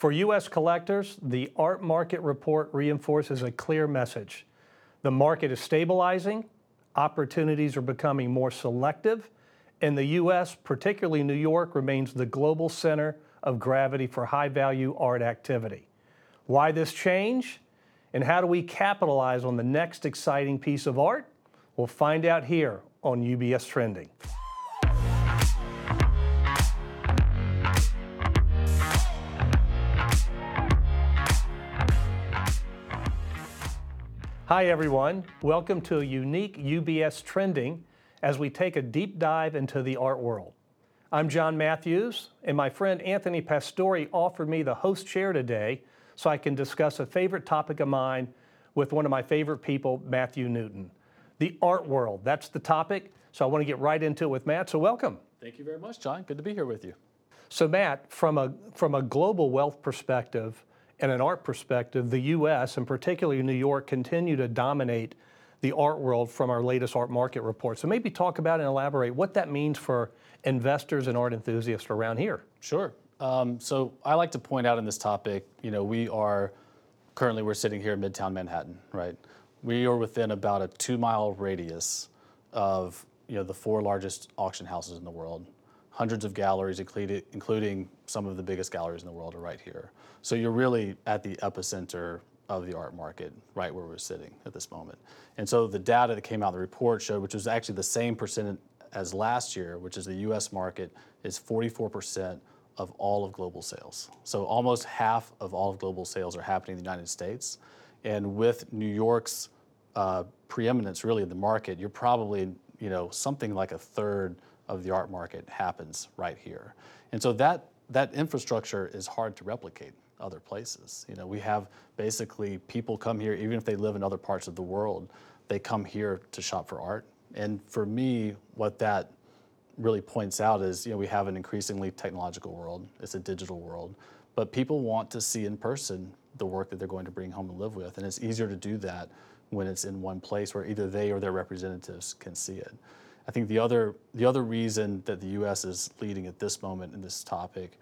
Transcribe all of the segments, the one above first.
For U.S. collectors, the art market report reinforces a clear message. The market is stabilizing, opportunities are becoming more selective, and the U.S., particularly New York, remains the global center of gravity for high-value art activity. Why this change? And how do we capitalize on the next exciting piece of art? We'll find out here on UBS Trending. Hi everyone, welcome to a unique UBS Trending as we take a deep dive into the art world. I'm John Matthews, and my friend Anthony Pastore offered me the host chair today so I can discuss a favorite topic of mine with one of my favorite people, Matthew Newton. The art world, that's the topic, so I want to get right into it with Matt, so welcome. Thank you very much, John. Good to be here with you. So Matt, from a global wealth perspective and an art perspective, the U.S. and particularly New York continue to dominate the art world from our latest art market report. So maybe talk about and elaborate what that means for investors and art enthusiasts around here. Sure. So I like to point out in this topic, we're sitting here in Midtown Manhattan, right? We are within about a 2-mile radius of, the 4 largest auction houses in the world. Hundreds of galleries, including some of the biggest galleries in the world, are right here. So you're really at the epicenter of the art market, right where we're sitting at this moment. And so the data that came out in the report showed, which was actually the same percent as last year, which is the U.S. market, is 44% of all of global sales. So almost half of all of global sales are happening in the United States. And with New York's preeminence really in the market, you're probably, something like a third of the art market happens right here. And so that infrastructure is hard to replicate other places. We have basically people come here, even if they live in other parts of the world, they come here to shop for art. And for me, what that really points out is, we have an increasingly technological world. It's a digital world, but people want to see in person the work that they're going to bring home and live with. And it's easier to do that when it's in one place where either they or their representatives can see it. I think the other reason that the U.S. is leading at this moment in this topic,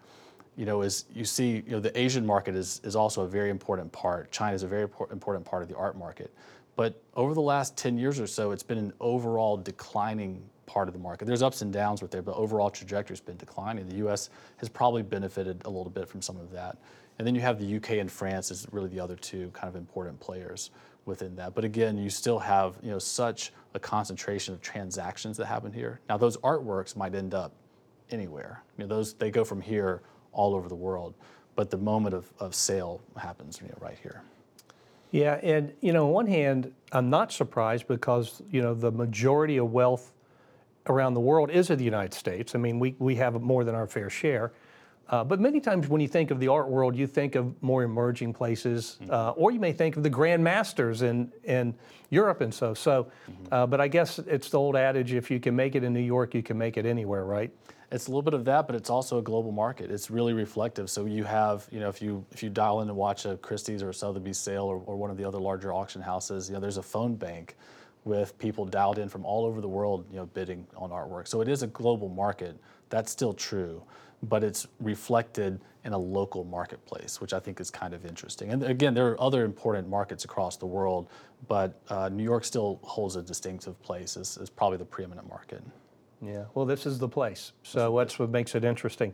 is you see, the Asian market is also a very important part. China is a very important part of the art market. But over the last 10 years or so, it's been an overall declining part of the market. There's ups and downs with there, but overall trajectory has been declining. The U.S. has probably benefited a little bit from some of that. And then you have the U.K. and France as really the other two kind of important players within that. But again, you still have, such a concentration of transactions that happen here. Now, those artworks might end up anywhere. They go from here all over the world, but the moment of sale happens, right here. Yeah, and on one hand, I'm not surprised because the majority of wealth around the world is in the United States. I mean, we have more than our fair share. But many times when you think of the art world, you think of more emerging places, or you may think of the grand masters in Europe and so. But I guess it's the old adage, if you can make it in New York, you can make it anywhere, right? It's a little bit of that, but it's also a global market. It's really reflective. So you have, if you dial in and watch a Christie's or a Sotheby's sale or one of the other larger auction houses, there's a phone bank with people dialed in from all over the world, bidding on artwork. So it is a global market. That's still true, but it's reflected in a local marketplace, which I think is kind of interesting. And again, there are other important markets across the world, but New York still holds a distinctive place as probably the preeminent market. Yeah, well, this is the place. So that's what makes it interesting.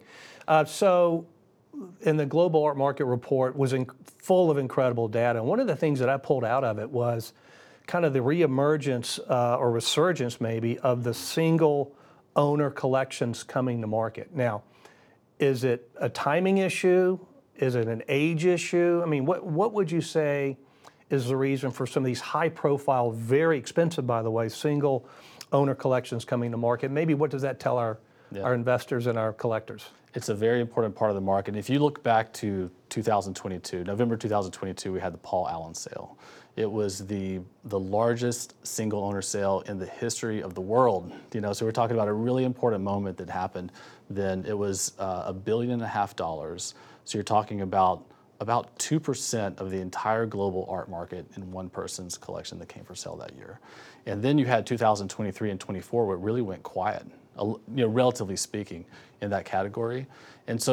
So in the Global Art Market Report was full of incredible data. And one of the things that I pulled out of it was kind of the reemergence or resurgence maybe of the single owner collections coming to market. Now, is it a timing issue? Is it an age issue? I mean, what would you say is the reason for some of these high profile, very expensive, by the way, single owner collections coming to market? Maybe what does that tell our investors and our collectors? It's a very important part of the market. If you look back to 2022, November 2022, we had the Paul Allen sale. It was the largest single owner sale in the history of the world. So we're talking about a really important moment that happened then. It was $1.5 billion. So you're talking about 2% of the entire global art market in one person's collection that came for sale that year. And then you had 2023 and 24 where it really went quiet, relatively speaking, in that category. And so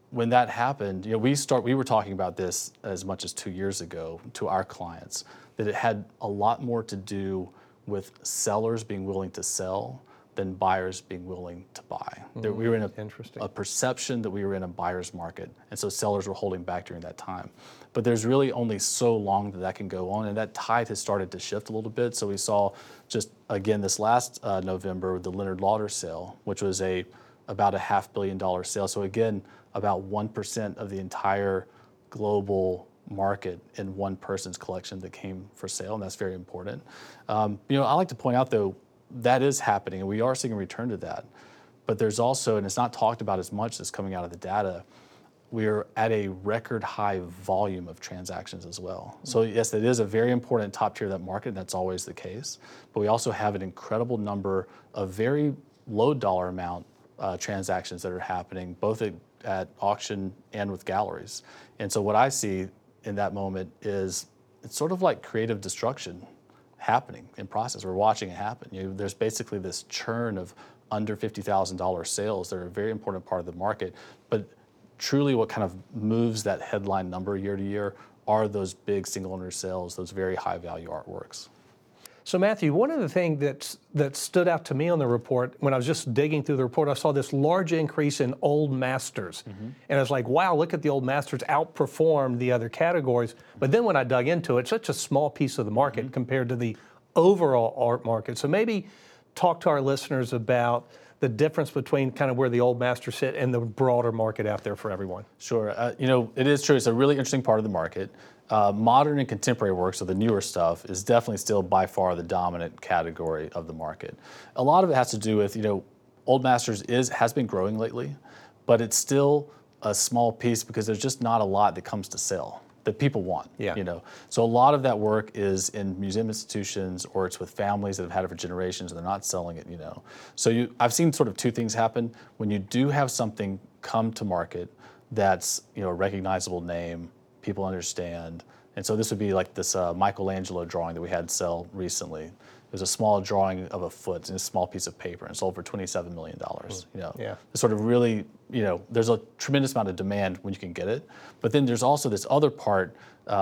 when that happened, we were talking about this as much as 2 years ago to our clients, that it had a lot more to do with sellers being willing to sell than buyers being willing to buy. That we were in Interesting. a perception that we were in a buyer's market, and so sellers were holding back during that time. But there's really only so long that can go on, and that tide has started to shift a little bit. So we saw just, again, this last November, the Leonard Lauder sale, which was about a $500 million sale. So again, about 1% of the entire global market in one person's collection that came for sale, and that's very important. I like to point out, though, that is happening, and we are seeing a return to that. But there's also, and it's not talked about as much as coming out of the data, we're at a record high volume of transactions as well. So yes, it is a very important top tier of that market, and that's always the case. But we also have an incredible number of very low dollar amount transactions that are happening, both at auction and with galleries. And so what I see in that moment is it's sort of like creative destruction happening in process. We're watching it happen. There's basically this churn of under $50,000 sales that are a very important part of the market. But truly what kind of moves that headline number year to year are those big single owner sales, those very high value artworks. So Matthew, one of the things that stood out to me on the report, when I was just digging through the report, I saw this large increase in old masters. And I was like, wow, look at the old masters outperformed the other categories. But then when I dug into it, such a small piece of the market compared to the overall art market. So maybe talk to our listeners about the difference between kind of where the old masters sit and the broader market out there for everyone. Sure. It is true. It's a really interesting part of the market. Modern and contemporary work, so the newer stuff, is definitely still by far the dominant category of the market. A lot of it has to do with, old masters has been growing lately, but it's still a small piece because there's just not a lot that comes to sale that people want. Yeah. So a lot of that work is in museum institutions, or it's with families that have had it for generations and they're not selling it. So I've seen sort of two things happen when you do have something come to market that's a recognizable name, people understand. And so this would be like this Michelangelo drawing that we had sell recently. It was a small drawing of a foot in a small piece of paper, and sold for $27 million. Yeah. It's sort of really, there's a tremendous amount of demand when you can get it. But then there's also this other part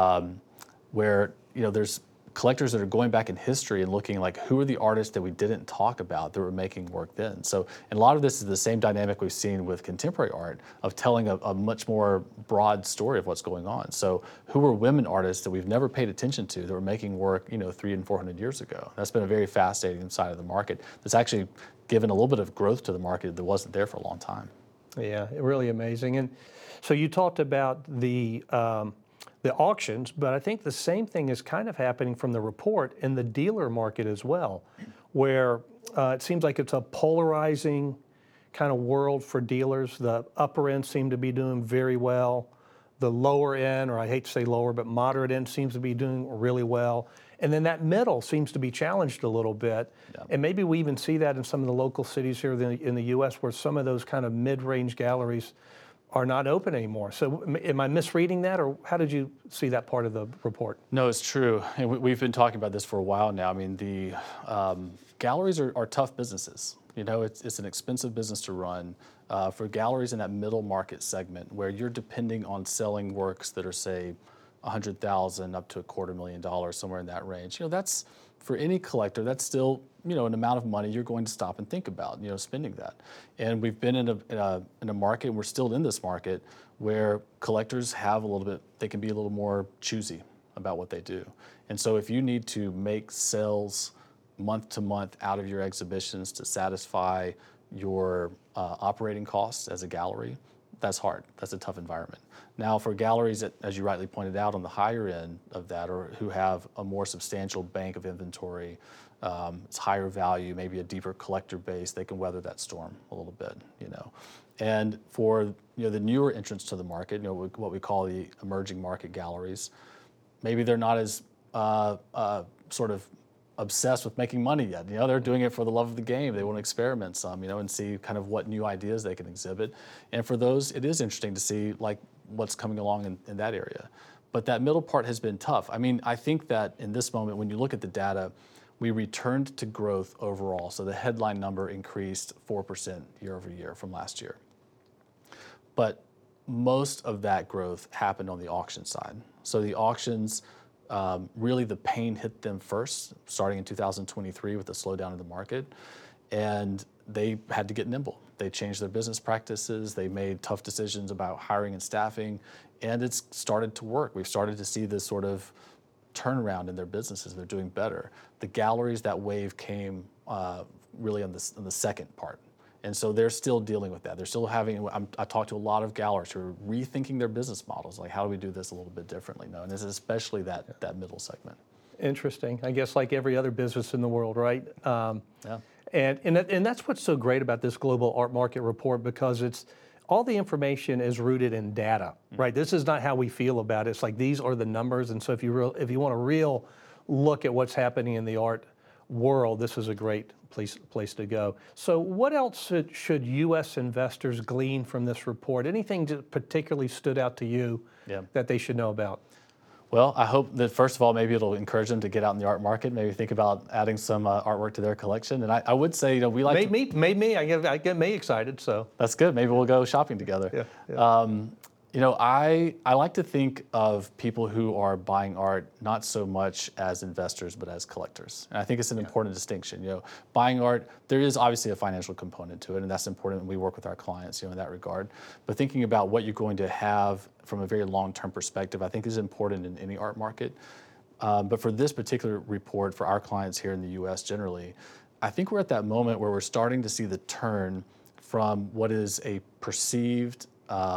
where, there's collectors that are going back in history and looking like, who are the artists that we didn't talk about that were making work then? So, and a lot of this is the same dynamic we've seen with contemporary art of telling a much more broad story of what's going on. So who were women artists that we've never paid attention to that were making work, 300 and 400 years ago? That's been a very fascinating side of the market that's actually given a little bit of growth to the market that wasn't there for a long time. Yeah, really amazing. And so you talked about the auctions, but I think the same thing is kind of happening from the report in the dealer market as well, where it seems like it's a polarizing kind of world for dealers. The upper end seem to be doing very well. The lower end, or I hate to say lower, but moderate end seems to be doing really well. And then that middle seems to be challenged a little bit. Yeah. And maybe we even see that in some of the local cities here in the U.S. where some of those kind of mid-range galleries are not open anymore. So am I misreading that, or how did you see that part of the report? No, it's true. And we've been talking about this for a while now. I mean, the galleries are tough businesses. It's an expensive business to run. For galleries in that middle market segment where you're depending on selling works that are, say, $100,000 up to $250,000, somewhere in that range. That's, for any collector, that's still an amount of money you're going to stop and think about spending that. And we've been in a market, and we're still in this market, where collectors have they can be a little more choosy about what they do. And so if you need to make sales month to month out of your exhibitions to satisfy your operating costs as a gallery, that's hard. That's a tough environment. Now, for galleries that, as you rightly pointed out, on the higher end of that, or who have a more substantial bank of inventory, it's higher value, maybe a deeper collector base, they can weather that storm a little bit. And for the newer entrants to the market, what we call the emerging market galleries, maybe they're not as sort of obsessed with making money yet. They're doing it for the love of the game. They want to experiment some, and see kind of what new ideas they can exhibit. And for those, it is interesting to see like what's coming along in that area. But that middle part has been tough. I mean, I think that in this moment, when you look at the data, we returned to growth overall. So the headline number increased 4% year over year from last year. But most of that growth happened on the auction side. So the auctions, really the pain hit them first, starting in 2023 with the slowdown in the market, and they had to get nimble. They changed their business practices, they made tough decisions about hiring and staffing, and it's started to work. We've started to see this sort of turnaround in their businesses. They're doing better. The galleries, that wave came really on the second part. And so they're still dealing with that. They're still having, I talked to a lot of galleries who are rethinking their business models, like how do we do this a little bit differently now? And this is especially that middle segment. Interesting. I guess like every other business in the world, right? Yeah. And that's what's so great about this global art market report, because it's all the information is rooted in data, right? This is not how we feel about it. It's like these are the numbers. And so if you want a real look at what's happening in the art world, this is a great place to go. So what else should U.S. investors glean from this report? Anything that particularly stood out to you that they should know about? Well, I hope that first of all, maybe it'll encourage them to get out in the art market, maybe think about adding some artwork to their collection. And I would say, we like I get me excited, so. That's good. Maybe we'll go shopping together. Yeah. I like to think of people who are buying art not so much as investors, but as collectors. And I think it's an important distinction. Buying art, there is obviously a financial component to it, and that's important when we work with our clients, in that regard. But thinking about what you're going to have from a very long-term perspective, I think is important in any art market. But for this particular report, for our clients here in the U.S. generally, I think we're at that moment where we're starting to see the turn from what is a perceived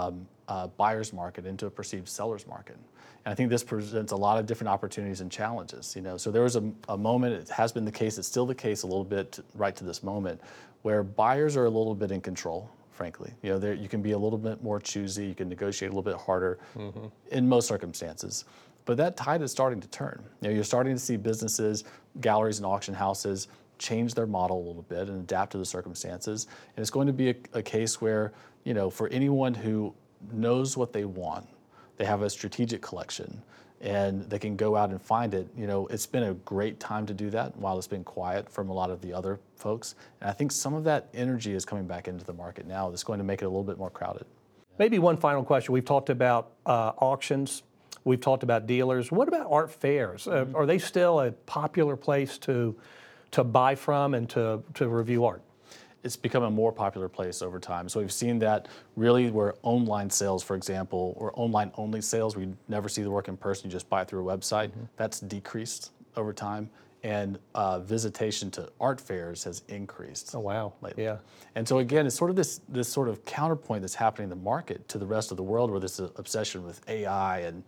buyer's market into a perceived seller's market. And I think this presents a lot of different opportunities and challenges. So there was a moment, it has been the case, it's still the case a little bit right to this moment, where buyers are a little bit in control, frankly. You can be a little bit more choosy, you can negotiate a little bit harder in most circumstances. But that tide is starting to turn. You're starting to see businesses, galleries and auction houses change their model a little bit and adapt to the circumstances. And it's going to be a case where, for anyone who knows what they want, they have a strategic collection, and they can go out and find it. It's been a great time to do that while it's been quiet from a lot of the other folks. And I think some of that energy is coming back into the market now. That's going to make it a little bit more crowded. Maybe one final question. We've talked about auctions. We've talked about dealers. What about art fairs? Are they still a popular place to buy from and to review art? It's become a more popular place over time. So we've seen that really where online sales, for example, or online only sales, we never see the work in person, you just buy it through a website, that's decreased over time. And visitation to art fairs has increased. Oh, wow. Lately. Yeah. And so again, it's sort of this sort of counterpoint that's happening in the market to the rest of the world, where there's an obsession with AI and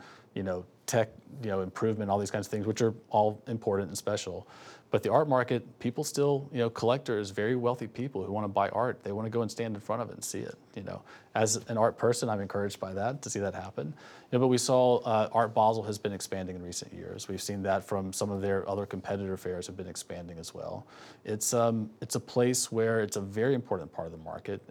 tech, improvement, all these kinds of things, which are all important and special. But the art market, people still, collectors, very wealthy people who want to buy art, they want to go and stand in front of it and see it. As an art person, I'm encouraged by that, to see that happen. But we saw Art Basel has been expanding in recent years. We've seen that from some of their other competitor fairs have been expanding as well. It's a place where it's a very important part of the market.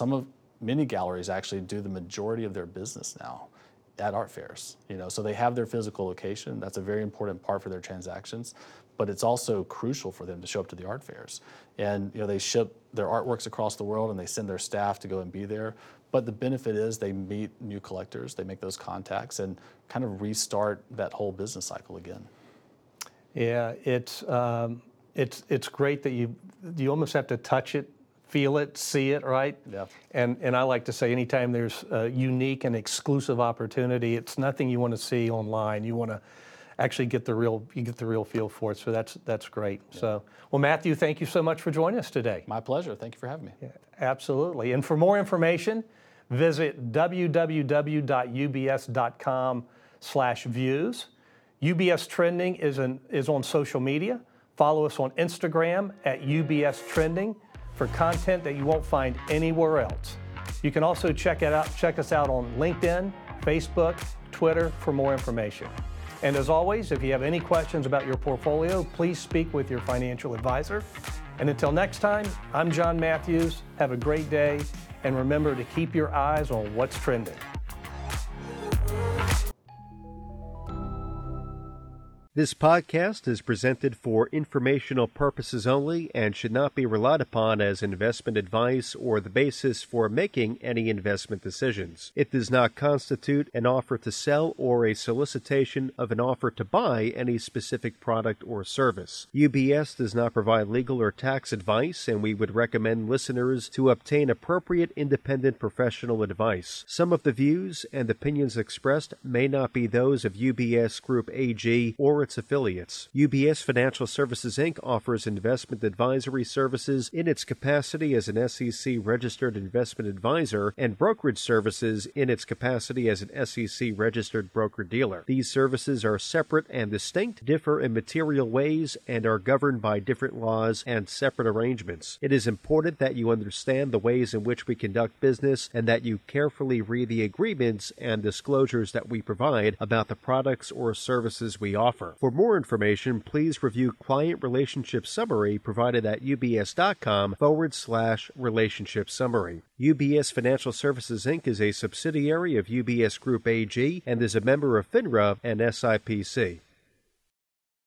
Many galleries actually do the majority of their business now at art fairs. So they have their physical location. That's a very important part for their transactions. But it's also crucial for them to show up to the art fairs. And they ship their artworks across the world, and they send their staff to go and be there. But the benefit is they meet new collectors, they make those contacts, and kind of restart that whole business cycle again. Yeah, it's great that you almost have to touch it, feel it, see it, right? Yeah. And I like to say, anytime there's a unique and exclusive opportunity, it's nothing you want to see online. You want to actually get the real feel for it. So that's great. Yeah. So, well, Matthew, thank you so much for joining us today. My pleasure. Thank you for having me. Yeah, absolutely. And for more information, visit www.ubs.com/views. UBS Trending is on social media. Follow us on Instagram at UBS Trending for content that you won't find anywhere else. You can also check us out on LinkedIn, Facebook, Twitter for more information. And as always, if you have any questions about your portfolio, please speak with your financial advisor. And until next time, I'm John Matthews. Have a great day, and remember to keep your eyes on what's trending. This podcast is presented for informational purposes only and should not be relied upon as investment advice or the basis for making any investment decisions. It does not constitute an offer to sell or a solicitation of an offer to buy any specific product or service. UBS does not provide legal or tax advice, and we would recommend listeners to obtain appropriate independent professional advice. Some of the views and opinions expressed may not be those of UBS Group AG or its affiliates. UBS Financial Services Inc. offers investment advisory services in its capacity as an SEC-registered investment advisor and brokerage services in its capacity as an SEC-registered broker-dealer. These services are separate and distinct, differ in material ways, and are governed by different laws and separate arrangements. It is important that you understand the ways in which we conduct business and that you carefully read the agreements and disclosures that we provide about the products or services we offer. For more information, please review Client Relationship Summary provided at ubs.com/relationship summary. UBS Financial Services Inc. is a subsidiary of UBS Group AG and is a member of FINRA and SIPC.